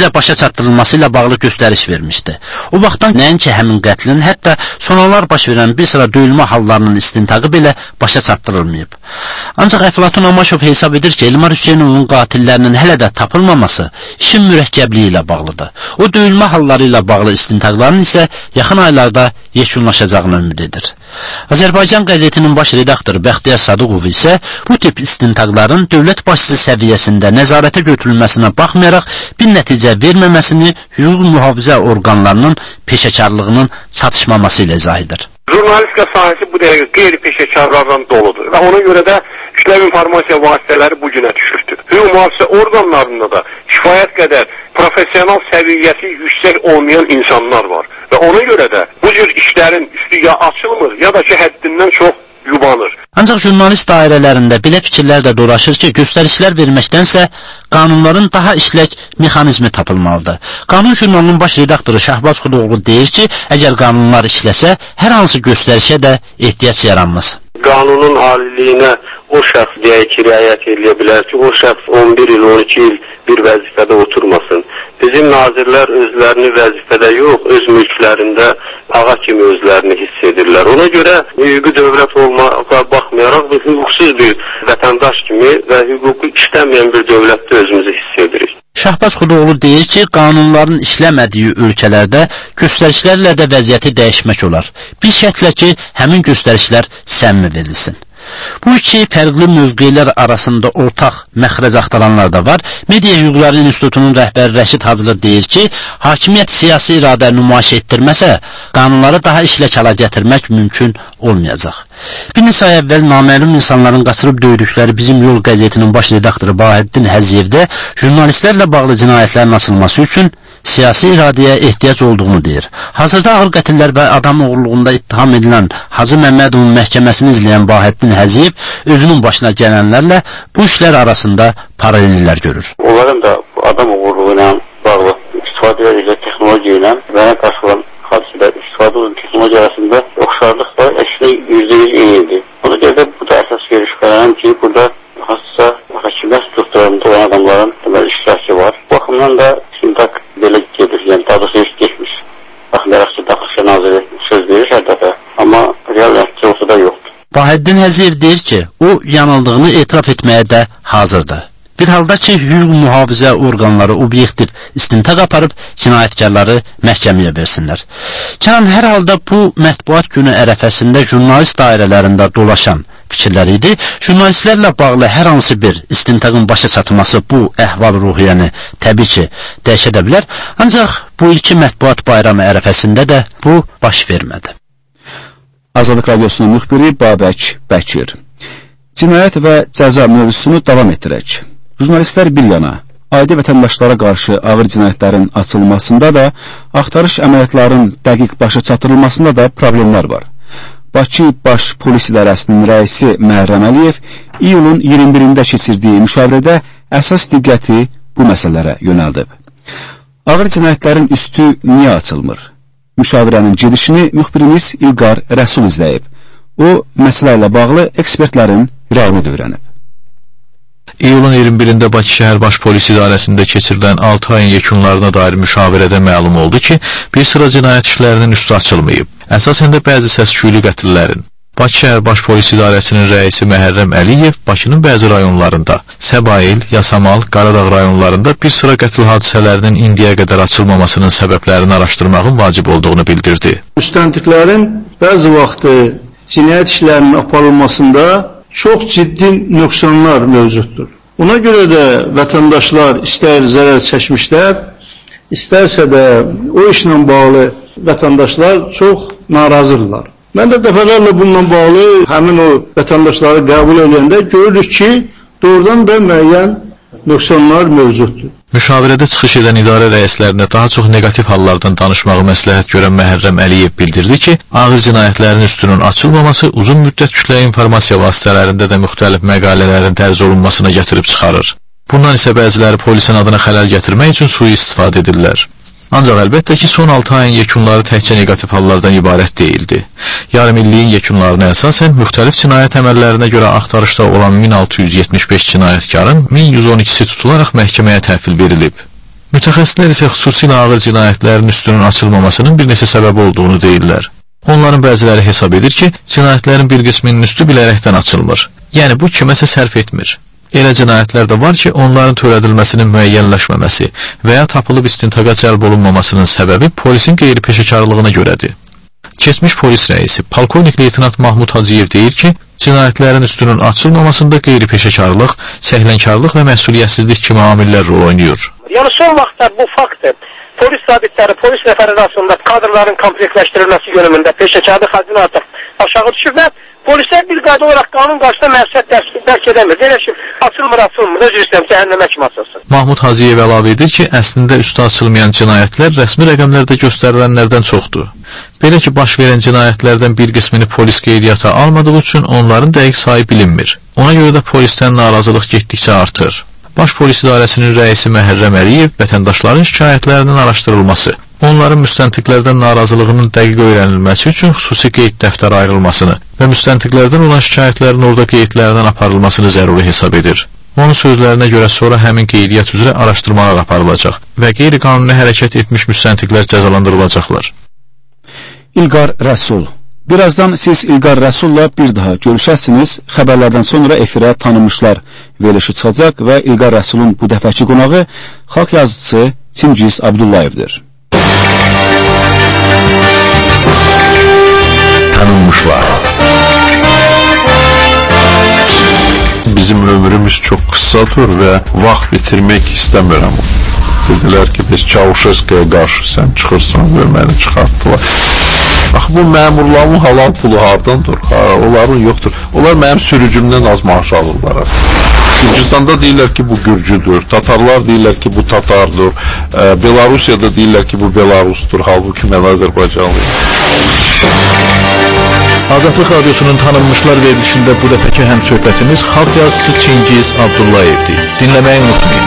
polislə başa çatdırılması ilə bağlı göstəriş vermişdi. O vaxtdan nəinki həmin qətlin, hətta sonralar baş verən bir sıra döyülmə hallarının istintaqı belə başa çatdırılmayıb. Ancaq Əflatun Amaşov hesab edir ki, Elmar Hüseynovun qatillərinin hələ də tapılmaması işin mürəkkəbliyi ilə bağlıdır. O döyülmə halları ilə bağlı istintaqların isə yaxın aylarda yekunlaşacağını ümid edir. Azərbaycan qəzetinin baş redaktoru Bəxtiyar Sadıqov isə bu tip istintaqların dövlət başçısı səviyyəsində nəzarətə götürülməsinə baxmayaraq bir nəticə verməməsini hüquq mühafizə orqanlarının peşəkarlığının çatışmaması ilə izah edir. Jurnalistika sahəsi bu dəqiqə qeyri-peşəkarlardan doludur və ona görə də kütləvi informasiya vasitələri bu günə düşürdür. Hüquq mühafizə orqanlarında da kifayət qədər professional səviyyəsi yüksək olmayan insanlar var və ona görə də bu cür işlərin üstü ya açılmır ya da ki həddindən çox yubanır. Ancaq jurnalist dairələrində belə fikirlər də dolaşır ki, göstərişlər verməkdənsə qanunların daha işlək mexanizmi tapılmalıdır. Qanun jurnalının baş redaktoru Şahbaz Xudoğlu deyir ki, əgər qanunlar işləsə, hər hansı göstərişə də ehtiyac yaranmaz. Qanunun aliliyinə o şəxs deyək ki, riayət edə bilər ki, o şəxs 11 il, 12 il bir vəzifədə oturmasın. Bizim nazirlər özlərini vəzifədə yox, öz mülklərində ağa kimi özlərini hiss edirlər. Ona görə hüquqi dövlət olmağa baxmayaraq biz hüquqsuz bir vətəndaş kimi və hüququ işləməyən bir dövlətdə özümüzü hiss edirik. Şahbaz Xudoğlu deyir ki, qanunların işləmədiyi ölkələrdə göstərişlərlə də vəziyyəti dəyişmək olar. Bir şərtlə ki, həmin göstərişlər səmimi verilsin. Bu iki fərqli mövqelər arasında ortaq məxrəc axtaranlar da var. Media Hüquqları İnstitutunun rəhbəri Rəşid Hacılı deyir ki, hakimiyyət siyasi iradə nümayiş etdirməsə, qanunları daha işlək hala gətirmək mümkün olmayacaq. Bir neçə ay əvvəl naməlum insanların qaçırıb döydükləri Bizim Yol qəzetinin baş redaktoru Bahəddin Həziyevdə jurnalistlərlə bağlı cinayətlərin açılması üçün siyasi iradəyə ehtiyac olduğunu deyir. Hazırda ağır qətillər və adam oğurluğunda ittiham edilən Hacı Məmmədovun məhkəməsini izləyən Bahəddin Həziyev özünün başına gələnlərlə bu işlər arasında paralellər görür. Onların da adam oğurluğu ilə bağlı istifadə edilən texnologiya ilə və qarşılanan hadisələr istifadə olunan texnologiya arasında oxşarlıq da əksində %100 eynidir. Ona görə də bu da əsas görüşlərəm ki, burada hansısa hakimiyyət strukturlarında olan adamların iştirakı var. Bu baxımdan da istintaq belə gedir, yəni daha doğrusu iş geçmiş. Baxmayaraq ki, Daxili Naziri söz verir hər dəfə, amma real nəticə ortada yoxdur. Bahəddin Həziyev deyir ki, o yanıldığını etiraf etməyə də hazırdır. Bir halda ki, hüquq mühafizə orqanları obyektiv istintaq aparıb cinayətkarları məhkəməyə versinlər. Kənan, hər halda bu mətbuat günü ərəfəsində jurnalist dairələrində dolaşan fikirlər idi. Jurnalistlərlə bağlı hər hansı bir istintaqın başa çatması bu əhval-ruhiyyəni təbii ki, dəyişə də bilər. Ancaq bu ilki mətbuat bayramı ərəfəsində də bu baş vermədi. Azadlıq Radiosunun müxbiri Babək Bəkir. Cinayət və cəza mövzusunu davam etdirək. Jurnalistlər bir yana, adi vətəndaşlara qarşı ağır cinayətlərin açılmasında da, axtarış əməliyyatların dəqiq başa çatdırılmasında da problemlər var. Bakı Baş Polis İdarəsinin rəisi Məhərrəm Əliyev iyulun 21-də keçirdiyi müşavirədə əsas diqqəti bu məsələlərə yönəldib. Ağır cinayətlərin üstü niyə açılmır? Müşavirənin gedişini müxbirimiz İlqar Rəsul izləyib. O, məsələ ilə bağlı ekspertlərin rəyini də öyrənib. İyulun 21-də Bakı Şəhər Baş Polis İdarəsində keçirilən 6 ayın yekunlarına dair müşavirədə məlum oldu ki, bir sıra cinayət işlərinin üstü açılmayıb. Əsasən də bəzi səs-küylü qətillərin. Bakı Şəhər Baş Polis İdarəsinin rəisi Məhərrəm Əliyev Bakının bəzi rayonlarında, Səbail, Yasamal, Qaradağ rayonlarında bir sıra qətil hadisələrinin indiyə qədər açılmamasının səbəblərini araşdırmağın vacib olduğunu bildirdi. Müstəntiqlərin bəzi vaxtı cinayət işlərinin aparılmasında çox ciddi nöqsanlar mövcuddur. Ona görə də vətəndaşlar istər zərər çəkmişlər, istərsə də o işlə bağlı vətəndaşlar çox narazıdırlar. Mən də dəfələrlə bununla bağlı həmin o vətəndaşları qəbul edəndə görürük ki, doğrudan da müəyyən nöqsanlar mövcuddur. Müşavirədə çıxış edən idarə rəislərinə daha çox negativ hallardan danışmağı məsləhət görən Məhərrəm Əliyev bildirdi ki, ağır cinayətlərin üstünün açılmaması uzun müddət kütləvi informasiya vasitələrində də müxtəlif məqalələrin dərc olunmasına gətirib çıxarır. Bundan isə bəziləri polisin adına xələl gətirmək üçün sui-istifadə edirlər. Ancaq əlbəttə ki, son 6 ayın yekunları təkcə negativ hallardan ibarət deyildi. Yarım illiyin yekunlarına əsasən müxtəlif cinayət əməllərinə görə axtarışda olan 1675 cinayətkarın 1112-si tutularaq məhkəməyə təhvil verilib. Mütəxəssislər isə xüsusilə ağır cinayətlərin üstünün açılmamasının bir neçə səbəbi olduğunu deyirlər. Onların bəziləri hesab edir ki, cinayətlərin bir qisminin üstü bilərəkdən açılmır. Yəni bu kiməsə sərf etmir. Elə cinayətlər də var ki, onların törədilməsinin müəyyənləşməməsi və ya tapılıb istintaqa cəlb olunmamasının səbəbi polisin qeyri-peşəkarlığına görədir. Keçmiş polis rəisi polkovnik leytenant Mahmud Hacıyev deyir ki, cinayətlərin üstünün açılmamasında qeyri-peşəkarlıq, səhlənkarlıq və məsuliyyətsizlik kimi amillər rol oynayır. Yəni son vaxtlar bu faktdır. Polis zabitləri, polis nəfəri arasında kadrların kompleksləşdirilməsi yönümündə peşəkarlıq həddini artıq aşağı düşür və polislər bir qayda olaraq qanun qarşısında məsuliyyət dərk edəmir. Deyir ki, açılmır, özür istəyirəm, cəhənnəmə kimi açılsın. Mahmud Hacıyev əlavə edir ki, əslində üstü açılmayan cinayətlər rəsmi rəqəmlərdə göstərilənlərdən çoxdur. Belə ki, baş verən cinayətlərdən bir qismini polis qeydiyyata almadığı üçün onların dəqiq sayı bilinmir. Ona görə də polisdən narazılıq getdikcə artır. Baş Polis İdarəsinin rəisi Məhərrəm Əliyev vətəndaşların şikayətlərinin araşdırılması, onların müstəntiqlərdən narazılığının dəqiq öyrənilməsi üçün xüsusi qeyd dəftəri ayrılmasını və müstəntiqlərdən olan şikayətlərin orada qeydlərdən aparılmasını zəruri hesab edir. Onun sözlərinə görə sonra həmin qeydiyyat üzrə araşdırmalar aparılacaq və qeyri-qanuni hərəkət etmiş müstəntiqlər cəzalandırılacaqlar. İlqar Rəsul. Birazdan siz İlqar Rəsulla bir daha görüşərsiniz. Xəbərlərdən sonra efirə tanınmışlar verilişi çıxacaq və İlqar Rəsulun bu dəfəki qonağı xalq yazıcısı Çingiz Abdullayevdir. Tanınmışlar. Bizim ömrümüz çox qısadır və vaxt bitirmək istəmirəm. Dedilər ki, biz Çavuşeskaya qarşı sən çıxırsan və məni çıxartdılar. Axı, bu məmurların halal pulu hardandır? Onların yoxdur. Onlar mənim sürücümdən az maaş alırlar. Gürcüstanda deyirlər ki, bu Gürcüdür. Tatarlar deyirlər ki, bu Tatardır. Belarusiyada deyirlər ki, bu Belarusdur. Halbuki mən Azərbaycanlıyım. Azadlıq Radyosunun tanınmışlar verilişində bu dəfəki həmsöhbətimiz xalq yazıcısı Çingiz Abdullayevdir. Dinləməyi unutmayın.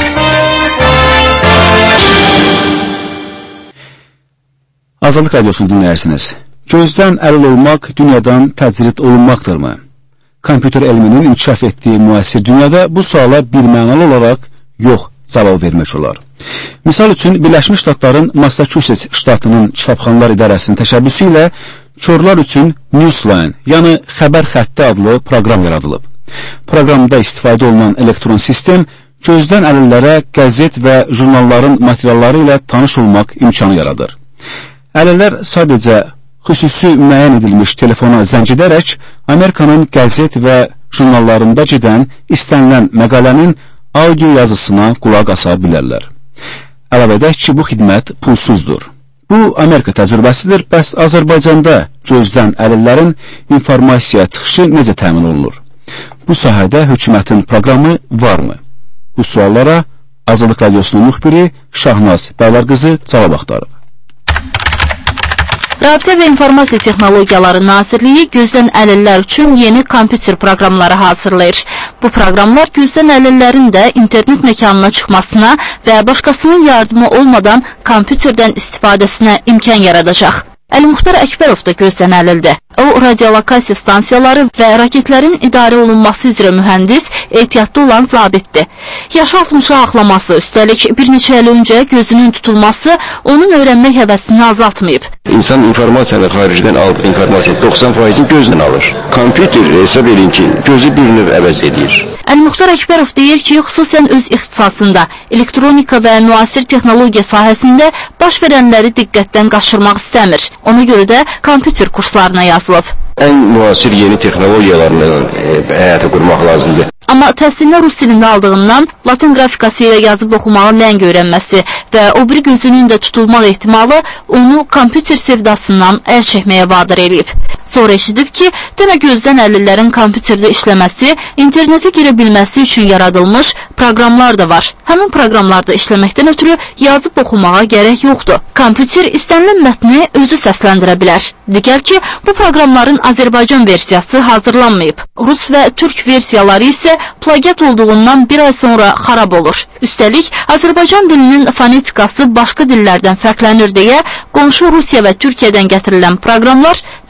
Azadlıq Radiosunu dinləyirsiniz. Gözdən əlil olmaq dünyadan təcrid olunmaqdırmı? Kompüter elminin inkişaf etdiyi müasir dünyada bu suala birmənalı olaraq yox cavab vermək olar. Misal üçün, Birləşmiş Ştatların Massachusetts ştatının kitabxanalar idarəsinin təşəbbüsü ilə körlər üçün Newsline, yəni xəbər xətti adlı proqram yaradılıb. Proqramda istifadə olunan elektron sistem gözdən əlillərə qəzet və jurnalların materialları ilə tanış olmaq imkanı yaradır. Əlillər sadəcə xüsusi müəyyən edilmiş telefona zəng edərək Amerikanın qəzet və jurnallarında gedən istənilən məqalənin audio yazısına qulaq asa bilərlər. Əlavə edək ki, bu xidmət pulsuzdur. Bu, Amerika təcrübəsidir, bəs Azərbaycanda gözdən əlillərin informasiya çıxışı necə təmin olunur? Bu sahədə hökumətin proqramı varmı? Bu suallara Azadlıq Radyosunun müxbiri Şahnaz Bəylərqızı cavab axtarıb. Rabitə və İnformasiya Texnologiyaları Nazirliyi gözdən əlillər üçün yeni kompüter proqramları hazırlayır. Bu proqramlar gözdən əlillərin də internet məkanına çıxmasına və başqasının yardımı olmadan kompüterdən istifadəsinə imkan yaradacaq. Əli-Muxtar Əkbərov da gözdən əlildir. O, radiolokasiya stansiyaları və raketlərin idarə olunması üzrə mühəndis, ehtiyatlı olan zabitdir. Yaşı 60'a axlaması, üstəlik bir neçə il öncə gözünün tutulması onun öyrənmək həvəsini azaltmayıb. İnsan informasiyanı xaricdən alıb informasiya 90%'in gözlə alır. Kompüter hesab edin ki, gözü bir növ əvəz edir. Əli-Muxtar Əkbərov deyir ki, xüsusən öz ixtisasında, elektronika və müasir texnologiya sahəsində baş verənləri diqqətdən qaçırmaq istəmir. Ona görə də kompüter kurslarına yazılıb. Ən müasir yeni texnologiyalarla həyata qurmaq lazımdır. Amma təhsilini rus dilində aldığından latin qrafikası ilə yazıb oxumağı ləng öyrənməsi və o bir gözünün də tutulmaq ehtimalı onu kompüter sevdasından əl çəkməyə vadir eləyib. Sonra eşidib ki, demə gözdən əlillərin kompüterdə işləməsi, internetə girə bilməsi üçün yaradılmış proqramlar da var. Həmin proqramlarda işləməkdən ötürü yazıb oxumağa gərək yoxdur. Kompüter istənilən mətni özü səsləndirə bilər. Digər ki, bu proqramların Azərbaycan versiyası hazırlanmayıb. Rus və türk versiyaları isə plagiat olduğundan bir ay sonra xarab olur. Üstəlik, Azərbaycan dilinin fonetikası başqa dillərdən fərqlənir deyə qonşu Rusiya və Türkiyədən gətirilən proqramlar mətni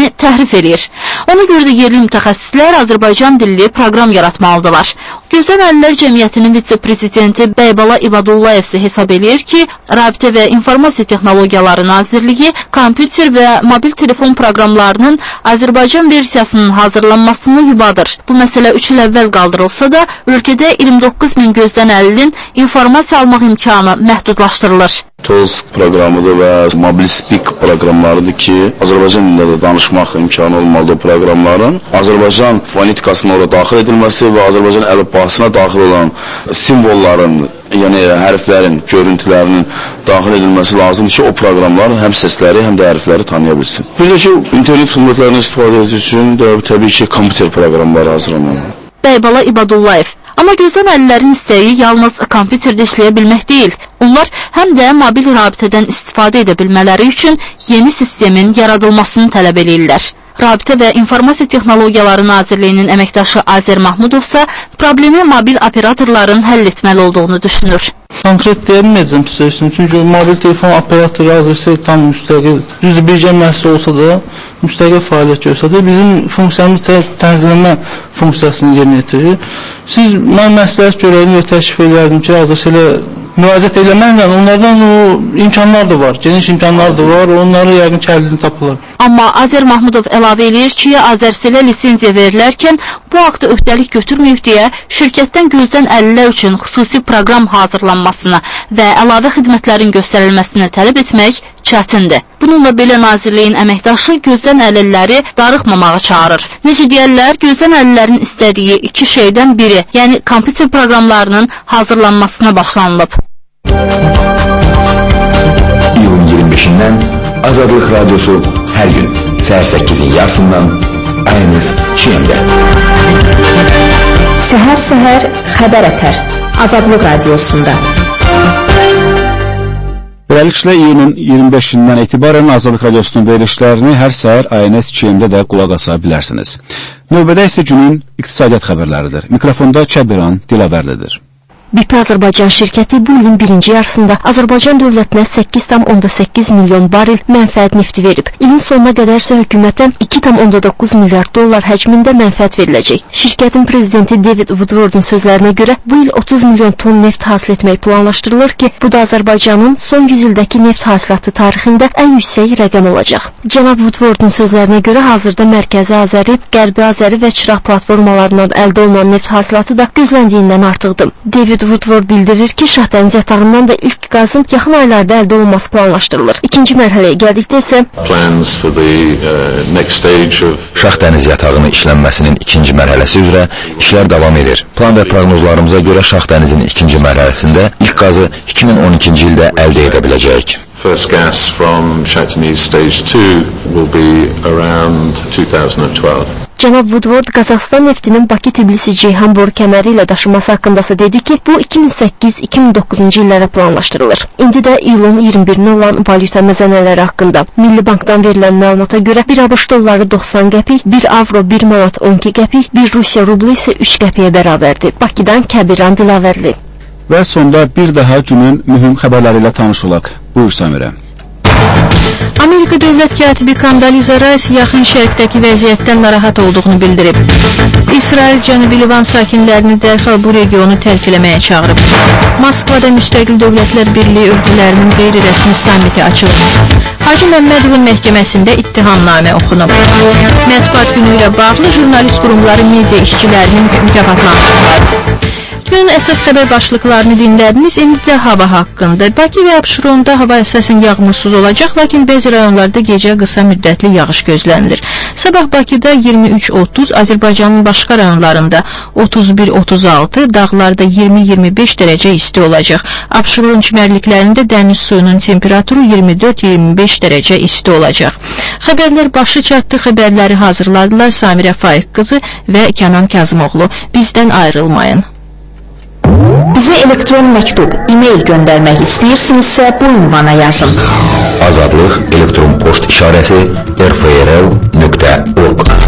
təhrif edir. Ona görə də yerli mütəxəssislər Azərbaycan dilli proqram yaratmalıdırlar. Gözdən Əlillər Cəmiyyətinin vitse-prezidenti Bəybala İbadullayev isə hesab edir ki, Rabitə və İnformasiya Texnologiyaları Nazirliyi kompüter və mobil telefon proqramlarının Azərbaycan versiyasının hazırlanmasını yubadır. Bu məsələ 3 il əvvəl qaldırılsa da, ölkədə 29 min gözdən əlilin informasiya almaq imkanı məhdudlaşdırılır. TOLS proqramıdır və Mobil Speak proqramlarıdır ki, Azərbaycan dilində də danışmaq imkanı olmalıdır proqramların. Azərbaycan fonetikasına orada daxil edilməsi və Azərbaycan əlifbasına daxil olan simvolların, yəni hərflərin, görüntülərinin daxil edilməsi lazımdır ki, o proqramların həm səsləri, həm də hərfləri tanıya bilsin. Bir də ki, internet xidmətlərini istifadə etmək üçün də təbii ki, kompüter proqramları hazırlanmalıdır. Bəybala İbadullayev. Amma gözdən əlillərin istəyi yalnız kompüterdə işləyə bilmək deyil. Onlar həm də mobil rabitədən istifadə edə bilmələri üçün yeni sistemin yaradılmasını tələb edirlər. Rabitə və İnformasiya Texnologiyaları Nazirliyinin əməkdaşı Azər Mahmudov isə problemi mobil operatorların həll etməli olduğunu düşünür. Konkret deyə bilməyəcəm sizə üçün, çünki mobil telefon operatoru hazırsa tam müstəqil, düzdür, birgə müəssisə olsa da, müstəqil fəaliyyət göstərir. Bizim funksiyamız tənzimləmə funksiyasını yerinə yetirir. Mən məsləhət görəyim və təşrif edərdim ki, hazırsa elə müraciət eləməklə onlardan o imkanlar da var, geniş imkanlar da var, onları yəqin ki, əlini tapırlar. Amma Azər Mahmudov əlavə edir ki, Azərselə lisenziya verilərkən bu haqda öhdəlik götürməyib deyə şirkətdən gözdən əlillər üçün xüsusi proqram hazırlanmasını və əlavə xidmətlərin göstərilməsini tələb etmək çətindir. Bununla belə Nazirliyin əməkdaşı gözdən əlilləri darıxmamağa çağırır. Necə deyərlər, gözdən əlillərin istədiyi iki şeydən biri, yəni kompüter proqramlarının hazırlanmasına başlanılıb. İyulun 25-dən Azadlıq Radyosu hər gün səhər 8-in yarısından ayınız Çiyemdə. Səhər-səhər xəbər ətər Azadlıq Radiosunda. Beləliklə, iyunun 25-dən etibarən Azadlıq Radiosunun verilişlərini hər səhər ayınız Çiyemdə də qulaq asa bilərsiniz. Növbədə isə günün iqtisadiyyat xəbərləridir. Mikrofonda Çəbiran Dilavərlidir. BP Azərbaycan şirkəti bu ilin birinci yarısında Azərbaycan dövlətinə 8,8 milyon barel mənfəət nefti verib. İlin sonuna qədər isə hökumətə 2,9 milyard dollar həcmində mənfəət veriləcək. Şirkətin prezidenti David Woodward'un sözlərinə görə bu il 30 milyon ton neft hasil etmək planlaşdırılır ki, bu da Azərbaycanın son 100 ildəki neft hasilatı tarixində ən yüksək rəqəm olacaq. Cənab Woodward'un sözlərinə görə hazırda Mərkəzi Azəri, Qərbi Azəri və Çıraq platformalarından əldə olunan neft hasilatı da gözləndiyindən artıqdır. David Woodward bildirir ki, Şah dəniz yatağından da ilk qazın yaxın aylarda əldə olunması planlaşdırılır. İkinci mərhələyə gəldikdə isə Şah dəniz yatağının işlənməsinin ikinci mərhələsi üzrə işlər davam edir. Plan və proqnozlarımıza görə Şah dənizinin ikinci mərhələsində ilk qazı 2012-ci ildə əldə edə biləcəyik. First gas from Shah Deniz Stage 2 will be around 2012. Cənab Woodward Qazaxstan neftinin Bakı-Tbilisi-Ceyhan boru kəməri ilə daşınması haqqındasa dedi ki, bu 2008-2009-cu illərə planlaşdırılır. İndi də iyulun 21-nə olan valyuta məzənələri haqqında. Milli Bankdan verilən məlumata görə 1 ABŞ dolları 90 qəpik, 1 avro 1 manat 12 qəpik, 1 Rusiya rublu isə 3 qəpiyə bərabərdir. Bakıdan Kəbiran Dilavərli. Və sonda bir daha günün mühüm xəbərləri ilə tanış olaq. Buyur Samirə. Amerika Dövlət katibi Kondoliza Rice yaxın şərqdəki vəziyyətdən narahat olduğunu bildirib. İsrail Cənubi Livan sakinlərini dərhal bu regionu tərk eləməyə çağırıb. Moskvada Müstəqil Dövlətlər Birliyi ölkələrinin qeyri-rəsmi samiti açılıb. Hacı Məmmədovun məhkəməsində ittihamnamə oxunub. Mətbuat günü ilə bağlı jurnalist qurumları media işçilərinin mükafatlandırılıb. Günün əsas xəbər başlıqlarını dinlədiniz. İndi də hava haqqında. Bakı və Abşeronda hava əsasən yağmursuz olacaq, lakin bəzi rayonlarda gecə qısa müddətli yağış gözlənilir. Sabah Bakıda 23-30, Azərbaycanın başqa rayonlarında 31-36, dağlarda 20-25 dərəcə isti olacaq. Abşeron çimərliklərində dəniz suyunun temperaturu 24-25 dərəcə isti olacaq. Xəbərlər başı çatdı. Xəbərləri hazırladılar Samirə Faiq qızı və Kənan Kazımoğlu. Bizdən ayrılmayın. Bizə elektron məktub, e-mail göndərmək istəyirsinizsə bu ünvana yazın. Azadlıq elektron post işarəsi rfrl.org